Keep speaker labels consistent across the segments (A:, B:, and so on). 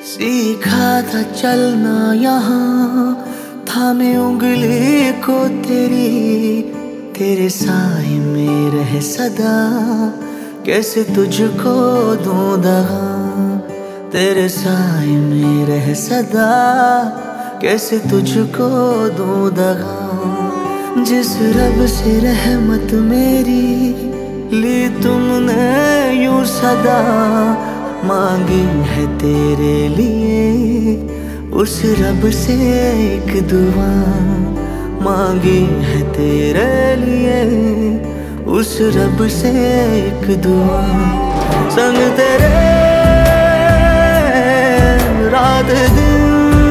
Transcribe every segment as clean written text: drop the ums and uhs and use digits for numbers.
A: सीखा था चलना यहाँ, थामे उंगली को तेरे साए में रह सदा। कैसे तुझको दूं दगा, तेरे साए में रह सदा। कैसे तुझको दूं दगा। जिस रब से रहमत मेरी ली तुमने यूं सदा, मांगी है तेरे लिए उस रब से एक दुआ। मांगी है तेरे लिए उस रब से एक दुआ। संग तेरे रात दिन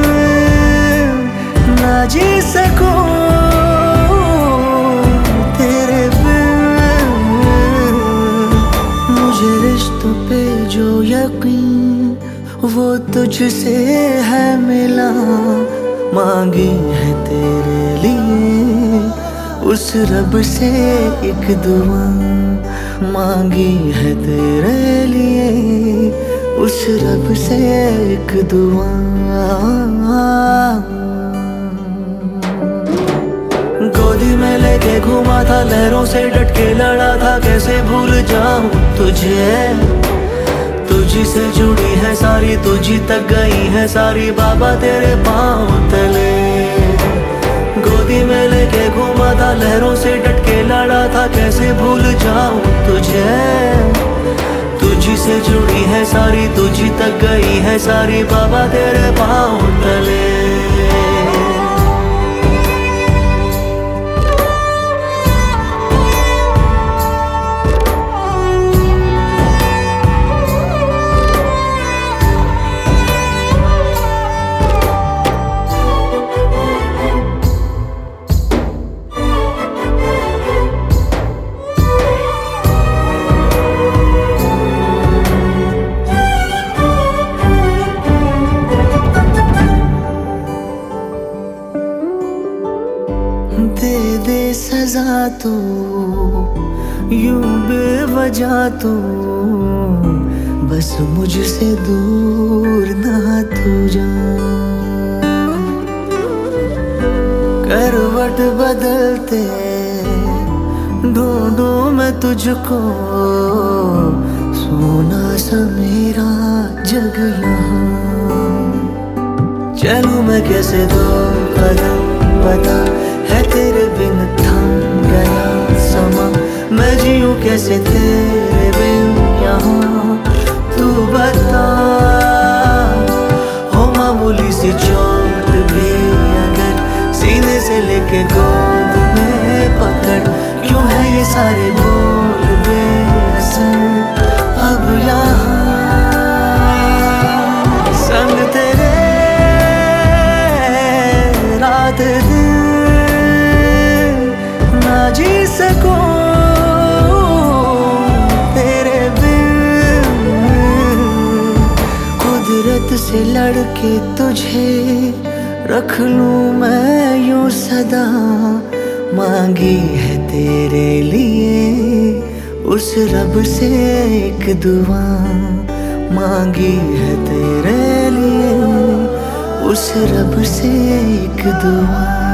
A: ना जी सकूं तेरे बिन। मुझे रिश्तों पे जो यकीन वो तुझसे है मिला। मांगी है तेरे लिए उस रब से एक दुआ। मांगी है तेरे लिए उस रब से एक दुआ। गोदी में लेके घूमा था, लहरों से डट के लड़ा था। कैसे भूल जाऊं तुझे, तुझी से जुड़ी है सारी, तुझी तक गई है सारी बाबा तेरे पाँव तले। गोदी में लेके घूमा था, लहरों से डट के लड़ा था। कैसे भूल जाऊं तुझे, तुझी से जुड़ी है सारी, तुझी तक गई है सारी बाबा तेरे पाँव तले। दे दे सजा तो यूं बेवजह तो, बस मुझसे दूर ना तू जा। करवट बदलते ढूंढूं मैं तुझको, सोना सा मेरा जग यहाँ। चलूं मैं कैसे दो कदम बता, है तेरे बिन थम गया समा। मैं जीऊं कैसे तेरे बिन यहाँ, तू बता। हो मामूली सी चोट भी अगर सीने से लेके गोद में पकड़, क्यों है ये सारे बोल बेअसर अब यहाँ। संग तेरे रात दिन जी सकूं तेरे बिन। कुदरत से लड़के तुझे रख लूं मैं यूं सदा। मांगी है तेरे लिए उस रब से एक दुआ। मांगी है तेरे लिए उस रब से एक दुआ।